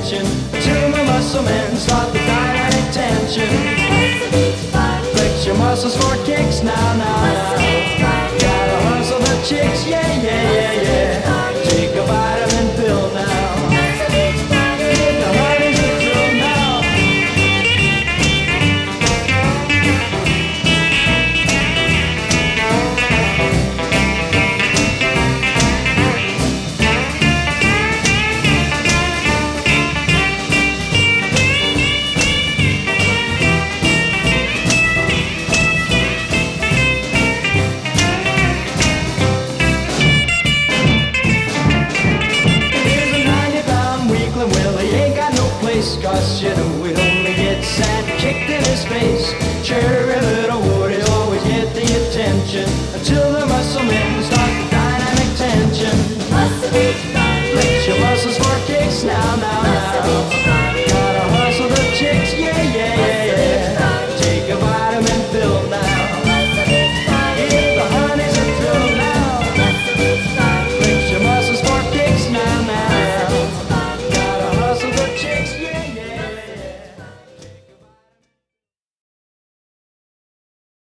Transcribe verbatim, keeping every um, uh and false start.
attention till the muscle men start the dynamic tension. Flex your muscles for kicks now, now, now. Gotta hustle the chicks, yeah, yeah, yeah, yeah. Take a vitamin pill now. The heart is a drill now. Well, he ain't got no place, cause you know it only gets sand kicked in his face. Cherry little wood, he'll always get the attention until the muscle men start the dynamic tension. Flex your muscles for kicks now.